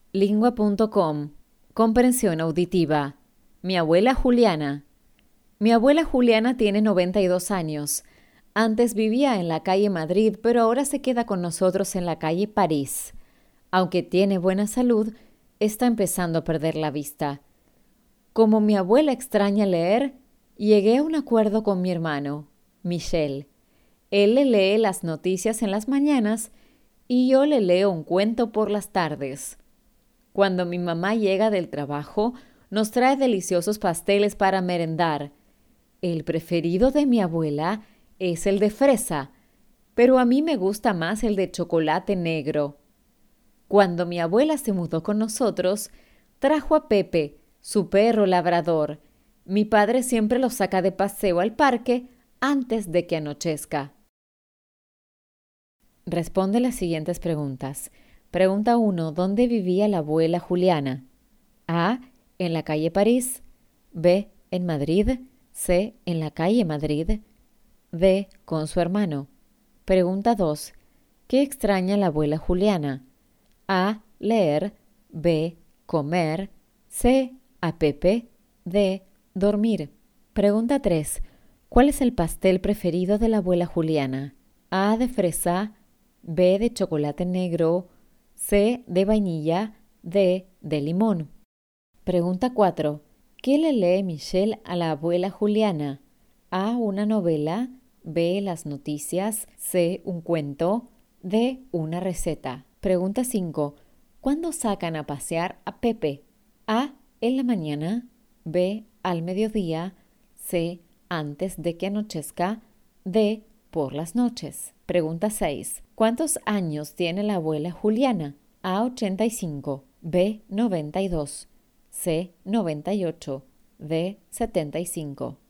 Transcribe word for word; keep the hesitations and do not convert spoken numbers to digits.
Lingua punto com. Comprensión auditiva. Mi abuela Juliana. Mi abuela Juliana tiene noventa y dos años. Antes vivía en la calle Madrid, pero ahora se queda con nosotros en la calle París. Aunque tiene buena salud, está empezando a perder la vista. Como mi abuela extraña leer, llegué a un acuerdo con mi hermano, Michel. Él le lee las noticias en las mañanas y yo le leo un cuento por las tardes. Cuando mi mamá llega del trabajo, nos trae deliciosos pasteles para merendar. El preferido de mi abuela es el de fresa, pero a mí me gusta más el de chocolate negro. Cuando mi abuela se mudó con nosotros, trajo a Pepe, su perro labrador. Mi padre siempre lo saca de paseo al parque antes de que anochezca. Responde las siguientes preguntas. Pregunta uno. ¿Dónde vivía la abuela Juliana? A. En la calle París. B. En Madrid. C. En la calle Madrid. D. Con su hermano. Pregunta dos. ¿Qué extraña la abuela Juliana? A. Leer. B. Comer. C. A Pepe. D. Dormir. Pregunta tres. ¿Cuál es el pastel preferido de la abuela Juliana? A. De fresa. B. De chocolate negro. C. De vainilla. D. De limón. Pregunta cuatro. ¿Qué le lee Michel a la abuela Juliana? A. Una novela. B. Las noticias. C. Un cuento. D. Una receta. Pregunta cinco. ¿Cuándo sacan a pasear a Pepe? A. En la mañana. B. Al mediodía. C. Antes de que anochezca. D. Por las noches. Pregunta seis. ¿Cuántos años tiene la abuela Juliana? A. ochenta y cinco. B. noventa y dos. C. noventa y ocho. D. setenta y cinco.